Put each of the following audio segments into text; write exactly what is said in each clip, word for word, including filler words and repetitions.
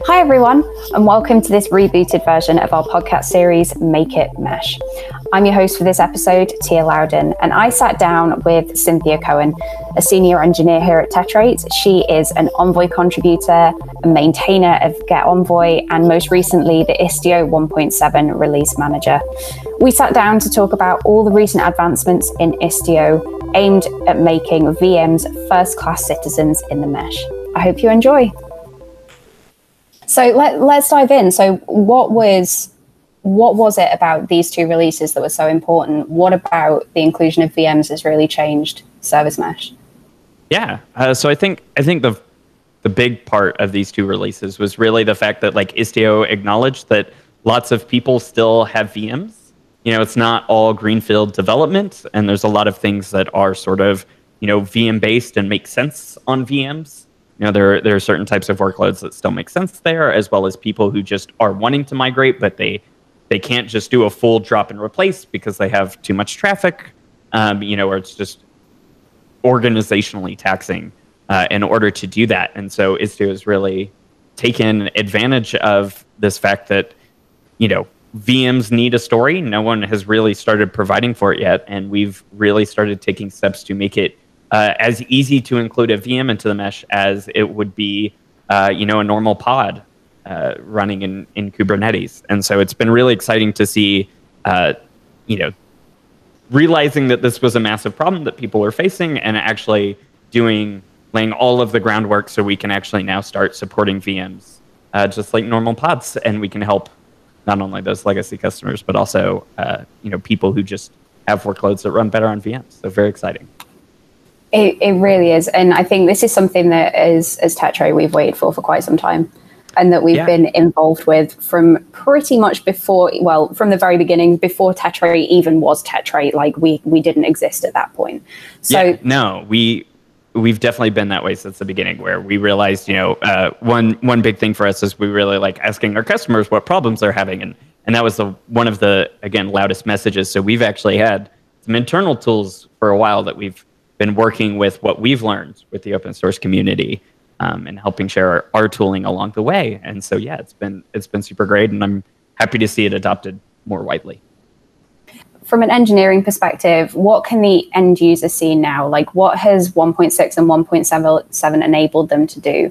Hi everyone, and welcome to this rebooted version of our podcast series, Make It Mesh. I'm your host for this episode, Tia Loudon, and I sat down with Cynthia Cohen, a senior engineer here at Tetrate. She is an Envoy contributor, a maintainer of Get Envoy, and most recently, the Istio one point seven release manager. We sat down to talk about all the recent advancements in Istio aimed at making V Ms first-class citizens in the mesh. I hope you enjoy. So let, let's dive in. So what was what was it about these two releases that was so important? What about the inclusion of V Ms has really changed service mesh? Yeah, uh, so I think I think the the big part of these two releases was really the fact that like Istio acknowledged that lots of people still have V Ms. You know, it's not all greenfield development, and there's a lot of things that are sort of you know V M based and make sense on V Ms. You know, there, there are certain types of workloads that still make sense there, as well as people who just are wanting to migrate, but they they can't just do a full drop and replace because they have too much traffic, um, you know, or it's just organizationally taxing uh, in order to do that. And so Istio has really taken advantage of this fact that, you know, V Ms need a story. No one has really started providing for it yet, and we've really started taking steps to make it Uh, as easy to include a V M into the mesh as it would be, uh, you know, a normal pod uh, running in, in Kubernetes. And so it's been really exciting to see, uh, you know, realizing that this was a massive problem that people were facing and actually doing, laying all of the groundwork so we can actually now start supporting V Ms uh, just like normal pods. And we can help not only those legacy customers, but also, uh, you know, people who just have workloads that run better on V Ms. So very exciting. It, it really is. And I think this is something that is, as Tetrate, we've waited for for quite some time and that we've yeah. been involved with from pretty much before, well, from the very beginning, before Tetrate even was Tetrate. Like we we didn't exist at that point. So yeah, no, we, we've definitely been that way since the beginning where we realized, you know, uh, one one big thing for us is we really like asking our customers what problems they're having. And, and that was the one of the, again, loudest messages. So we've actually had some internal tools for a while that we've been working with what we've learned with the open source community um, and helping share our, our tooling along the way. And so, yeah, it's been it's been super great, and I'm happy to see it adopted more widely. From an engineering perspective, what can the end user see now? Like, what has one point six and one point seven enabled them to do?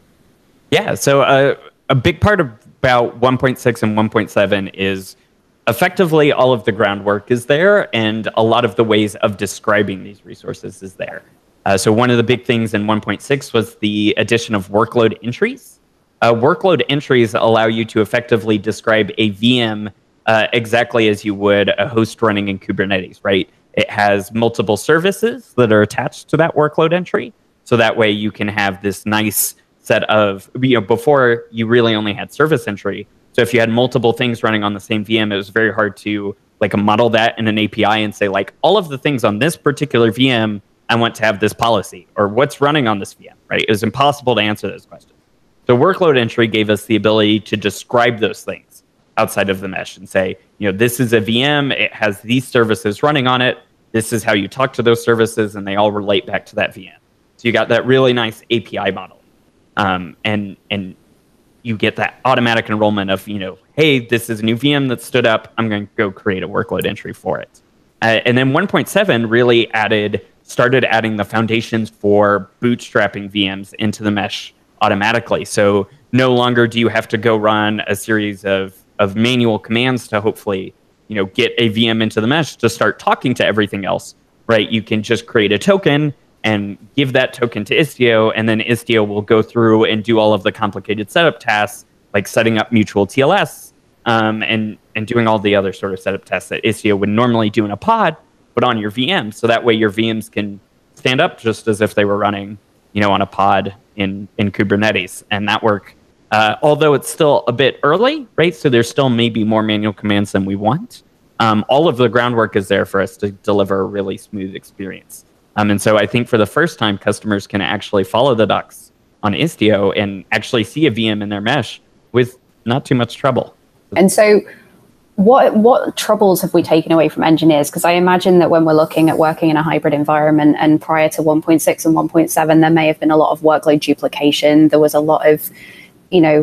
Yeah, so uh, a big part about one point six and one point seven is effectively, all of the groundwork is there, and a lot of the ways of describing these resources is there. Uh, so one of the big things in one point six was the addition of workload entries. Uh, workload entries allow you to effectively describe a V M uh, exactly as you would a host running in Kubernetes, right? It has multiple services that are attached to that workload entry, so that way you can have this nice set of, you know, before you really only had service entry. So if you had multiple things running on the same V M, it was very hard to like model that in an A P I and say like all of the things on this particular V M, I want to have this policy, or what's running on this V M, right? It was impossible to answer those questions. So workload entry gave us the ability to describe those things outside of the mesh and say, you know, this is a V M, it has these services running on it, this is how you talk to those services, and they all relate back to that V M. So you got that really nice A P I model. Um, and and you get that automatic enrollment of, you know, hey, this is a new V M that stood up. I'm going to go create a workload entry for it. Uh, and then one point seven really added, started adding the foundations for bootstrapping V Ms into the mesh automatically. So no longer do you have to go run a series of, of manual commands to hopefully, you know, get a V M into the mesh to start talking to everything else, right? You can just create a token and give that token to Istio, and then Istio will go through and do all of the complicated setup tasks, like setting up mutual T L S um, and, and doing all the other sort of setup tasks that Istio would normally do in a pod, but on your V M. So that way your V Ms can stand up just as if they were running, you know, on a pod in, in Kubernetes. And that work, uh, although it's still a bit early, right? So there's still maybe more manual commands than we want. Um, all of the groundwork is there for us to deliver a really smooth experience. Um, and so I think for the first time, customers can actually follow the docs on Istio and actually see a V M in their mesh with not too much trouble. And so what what troubles have we taken away from engineers? Because I imagine that when we're looking at working in a hybrid environment and prior to one point six and one point seven, there may have been a lot of workload duplication. There was a lot of, you know,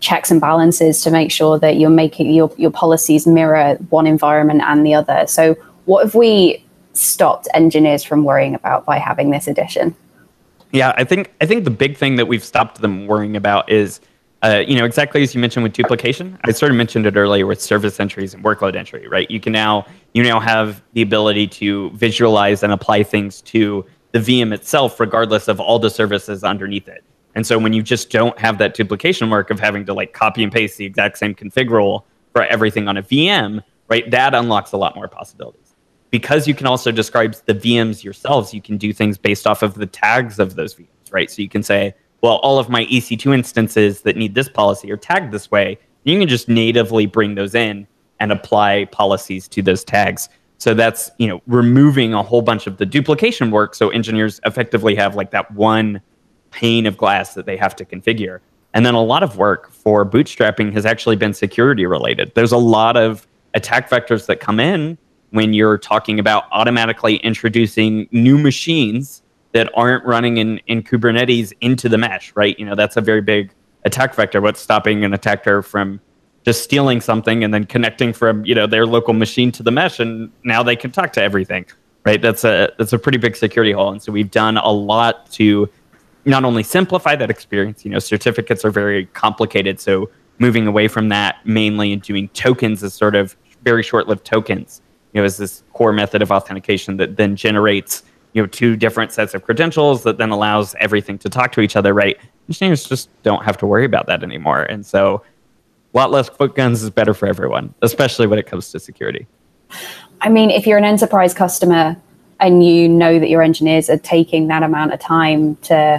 checks and balances to make sure that you're making your, your policies mirror one environment and the other. So what have we stopped engineers from worrying about by having this addition? Yeah, I think I think the big thing that we've stopped them worrying about is, uh, you know, exactly as you mentioned with duplication. I sort of mentioned it earlier with service entries and workload entry, right? You can now you now have the ability to visualize and apply things to the V M itself, regardless of all the services underneath it. And so when you just don't have that duplication work of having to like copy and paste the exact same config rule for everything on a V M, right? That unlocks a lot more possibilities. Because you can also describe the V Ms yourselves, you can do things based off of the tags of those V Ms, right? So you can say, well, all of my E C two instances that need this policy are tagged this way. You can just natively bring those in and apply policies to those tags. So that's, you know, removing a whole bunch of the duplication work. So engineers effectively have like that one pane of glass that they have to configure. And then a lot of work for bootstrapping has actually been security related. There's a lot of attack vectors that come in when you're talking about automatically introducing new machines that aren't running in, in Kubernetes into the mesh, right? You know, that's a very big attack vector. What's stopping an attacker from just stealing something and then connecting from, you know, their local machine to the mesh, and now they can talk to everything, right? That's a that's a pretty big security hole. And so we've done a lot to not only simplify that experience, you know, certificates are very complicated. So moving away from that mainly and doing tokens as sort of very short-lived tokens, you know, is this core method of authentication that then generates, you know, two different sets of credentials that then allows everything to talk to each other, right? Engineers just don't have to worry about that anymore. And so a lot less foot guns is better for everyone, especially when it comes to security. I mean, if you're an enterprise customer and you know that your engineers are taking that amount of time to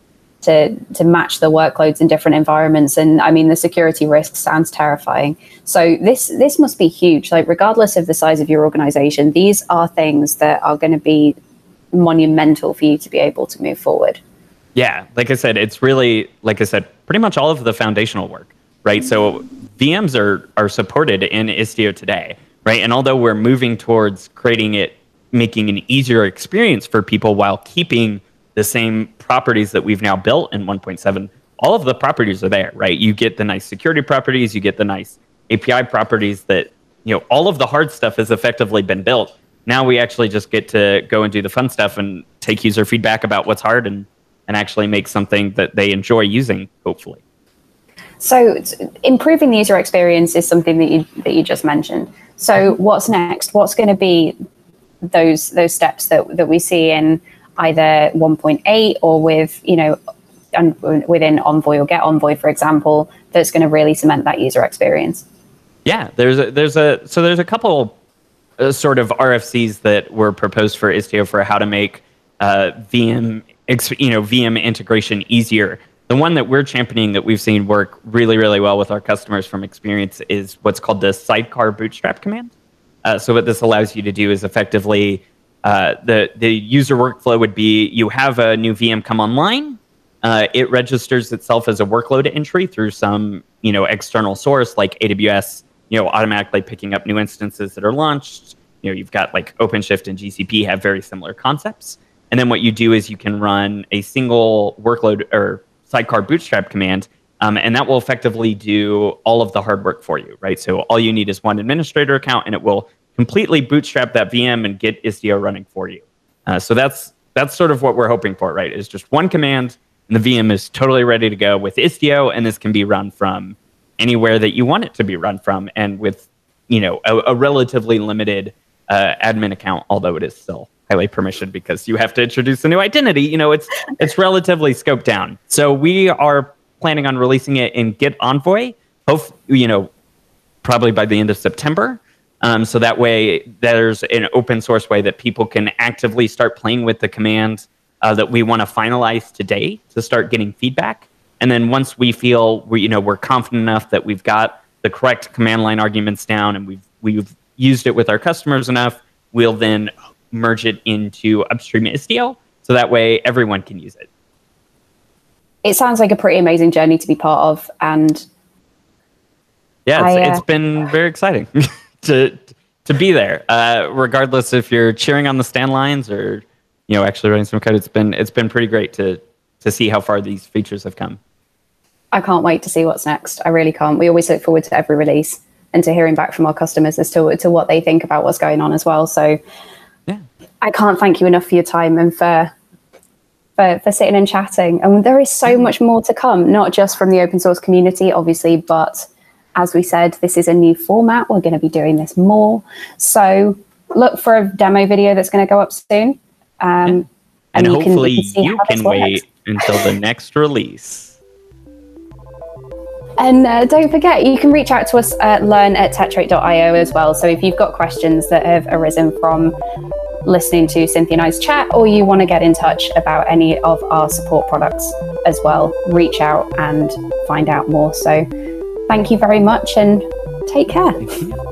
to to match the workloads in different environments, and I mean the security risk sounds terrifying. So this this must be huge. Like regardless of the size of your organization, these are things that are going to be monumental for you to be able to move forward. Yeah, like I said, it's really, like I said, pretty much all of the foundational work, right? So V Ms are are supported in Istio today, right? And although we're moving towards creating it, making an easier experience for people while keeping the same properties that we've now built in one point seven, all of the properties are there, right? You get the nice security properties, you get the nice A P I properties that, you know, all of the hard stuff has effectively been built. Now we actually just get to go and do the fun stuff and take user feedback about what's hard and, and actually make something that they enjoy using, hopefully. So improving the user experience is something that you that you just mentioned. So what's next? What's going to be those those steps that, that we see in either one point eight or with, you know, un, within Envoy or Get Envoy, for example, that's going to really cement that user experience? Yeah, there's a, there's a so there's a couple uh, sort of R F Cs that were proposed for Istio for how to make uh, V M you know V M integration easier. The one that we're championing that we've seen work really really well with our customers from experience is what's called the sidecar bootstrap command. Uh, so what this allows you to do is effectively Uh, the the user workflow would be you have a new V M come online, uh, it registers itself as a workload entry through some you know external source like A W S, you know automatically picking up new instances that are launched. You know you've got like OpenShift and G C P have very similar concepts, and then what you do is you can run a single workload or sidecar bootstrap command, um, and that will effectively do all of the hard work for you, right? So all you need is one administrator account, and it will completely bootstrap that V M and get Istio running for you. Uh, so that's that's sort of what we're hoping for, right? Is just one command, and the V M is totally ready to go with Istio, and this can be run from anywhere that you want it to be run from, and with you know a, a relatively limited uh, admin account, although it is still highly permissioned because you have to introduce a new identity. You know, it's it's relatively scoped down. So we are planning on releasing it in Git Envoy, hope you know probably by the end of September. Um, so that way, there's an open source way that people can actively start playing with the command uh, that we want to finalize today to start getting feedback. And then once we feel we, you know, we're confident enough that we've got the correct command line arguments down and we've we've used it with our customers enough, we'll then merge it into upstream Istio. So that way, everyone can use it. It sounds like a pretty amazing journey to be part of, and yeah, it's, I, uh, it's been very exciting. to to be there, uh, regardless if you're cheering on the stand lines or you know actually writing some code. It's been it's been pretty great to to see how far these features have come. I can't wait to see what's next. I really can't. We always look forward to every release and to hearing back from our customers as to, to what they think about what's going on as well. So yeah. I can't thank you enough for your time and for, for, for sitting and chatting. And there is so much more to come, not just from the open source community, obviously, but as we said, this is a new format. We're going to be doing this more. So look for a demo video that's going to go up soon. Um, yeah. And, and you hopefully can, you can, you can wait until the next release. And uh, don't forget, you can reach out to us at learn at tetrate dot io as well. So if you've got questions that have arisen from listening to Cynthia and I's chat, or you want to get in touch about any of our support products as well, reach out and find out more. So thank you very much and take care.